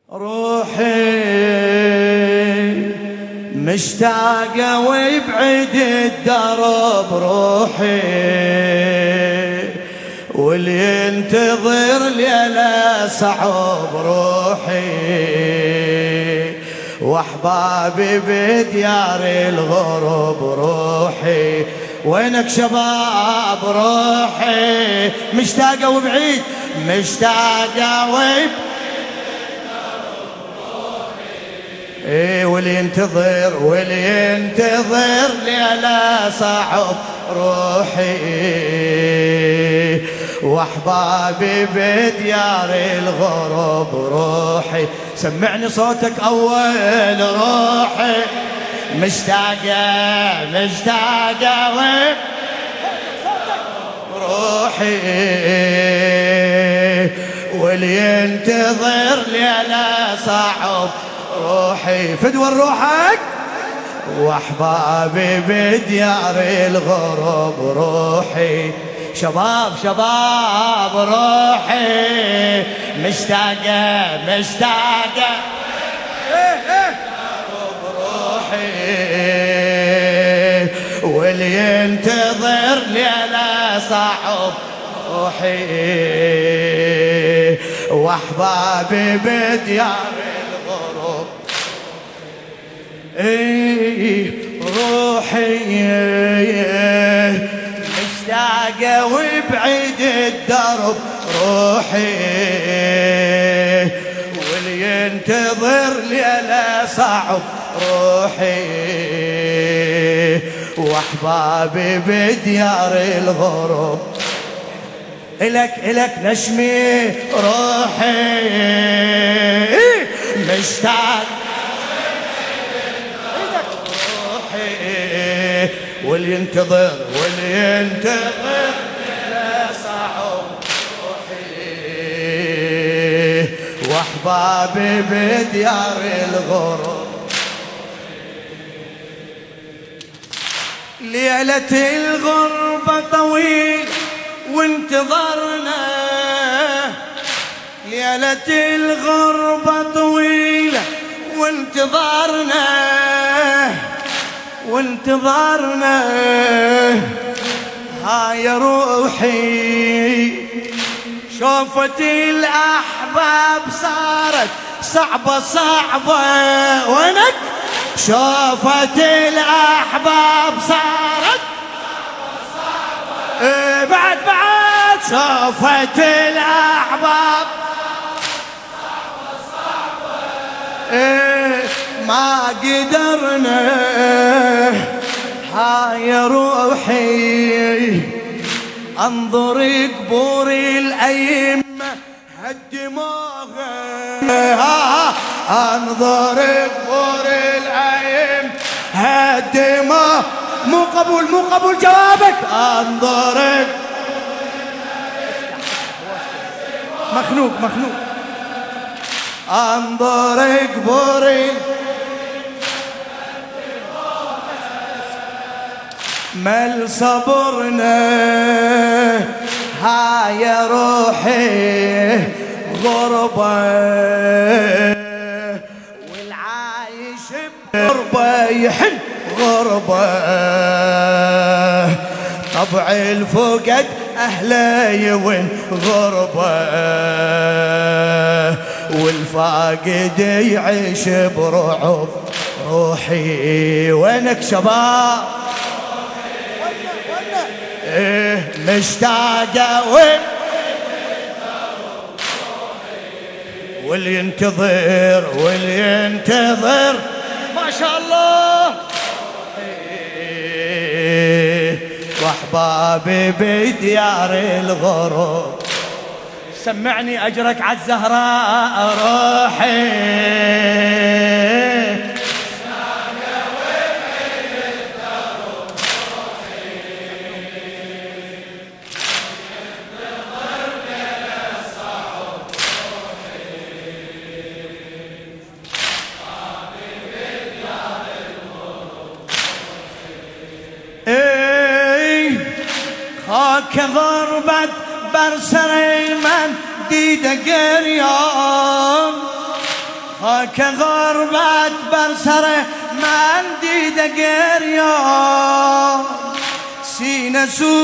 روحي مشتاقة ويبعد الدرب روحي، واللي ينتظر ليلة صعب روحي، واحبابي بديار الغرب روحي. وينك شباب روحي مشتاقة وبعيد، مشتاقة وبعيد واللي ينتظر ليلة صعب روحي، واحبابي بديار الغرب روحي. سمعني صوتك اول روحي مشتاقة روحي، واللي ينتظر ليلة صعب روحي. فدوى روحك واحبابي بديار الغرب روحي. شباب روحي مشتاقة روحي، واللي ينتظر ليلة صعب روحي، واحبابي بديار الغرب. روحي مشتاقة وبعيد الدرب روحي، واللي ينتظر ليلة صعب روحي، واحبابي بديار الغرب. إلك نشمي روحي مشتاق واللي ينتظر لا صعب روحي، واحبابي بديار الغرب. ليلة الغربة طويل وانتظرنا، ليلة الغربة طويلة وانتظارنا هاي روحي. شوفت الأحباب صارت صعبة وينك؟ شوفت الأحباب صارت صعبة بعد شوفت الأحباب ما قدرنا هاي روحي. انظر قبور الأئمة هالدماغ، انظر قبور الأئمة هالدماغ. مو قبول جوابك. انظر مخنوق انظر قبور مل صبرنا هاي روحي غربة، والعايش بغربة يحن غربة. طبع الفقد أهله يون غربة، والفاقد يعيش برعب روحي. وينك شباب مشتاقة واللي ينتظر ما شاء الله، واحبابي بديار الغرب. سمعني أجرك عالزهراء روحي خاك ضربت برسريمن ديده قريان خاک غربت بر سر من دیده گریان، سینه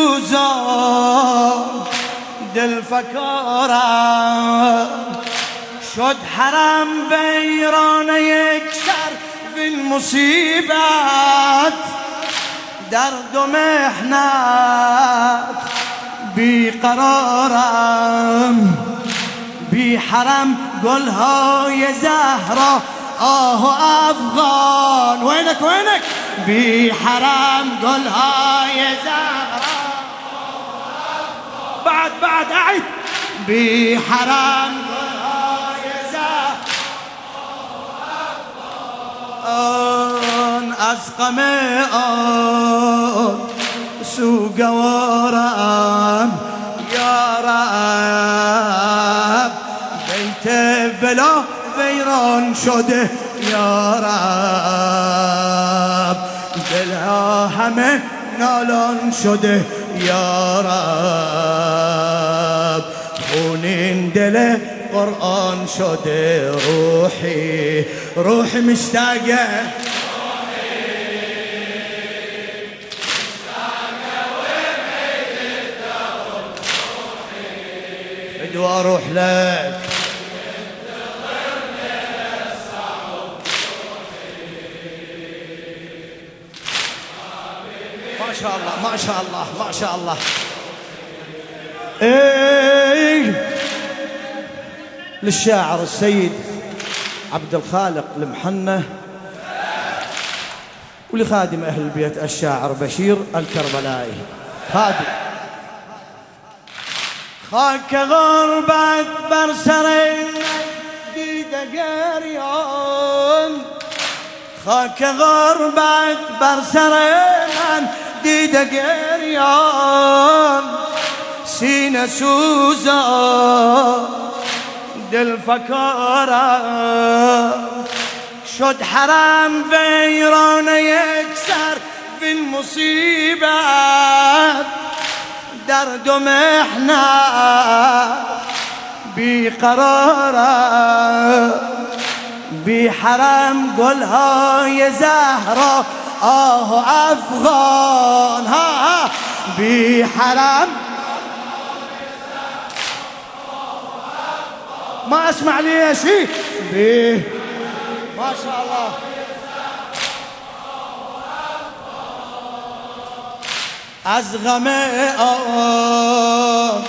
سوزان دل فکارم، شد حرم ویران یک سر فی مصیبت، درد و محنت بیقرارم، بی حرم گلهای زهرا آه و افغان. وینک وینک بی حرم گلهای زهرا بعد اعد بی حرم گلهای زهرا از غم آن سوگوارم یا رب، بیت بلا ویران شده یا رب، دلها همه نالان شده یا رب، خونین دل قرآن شده روحی مشتاقه فدوى اروح لك ما شاء الله ما شاء الله ما شاء الله. ايه للشاعر السيد عبد الخالق المحنة، ولخادم أهل البيت الشاعر بشير الكربلائي. خادم. خاک غربت بر سر دیده گریان، خاک غربت بر سر من دیده گریان، سینه سوزان دل فکارم، شد حرم ویران یک سر فی المصیبت، درد و محنت بیقرارم، بی حرم گلهای زهرا آه و افغان، ها بی حرم ما اسمع ليش بيه ما شاء الله. از غم آن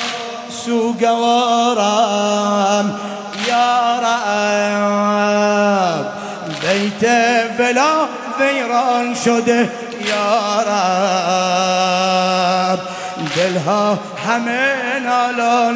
سوگوارم یا رب، بیت بلا ویران شده یا رب، دلها همه نالان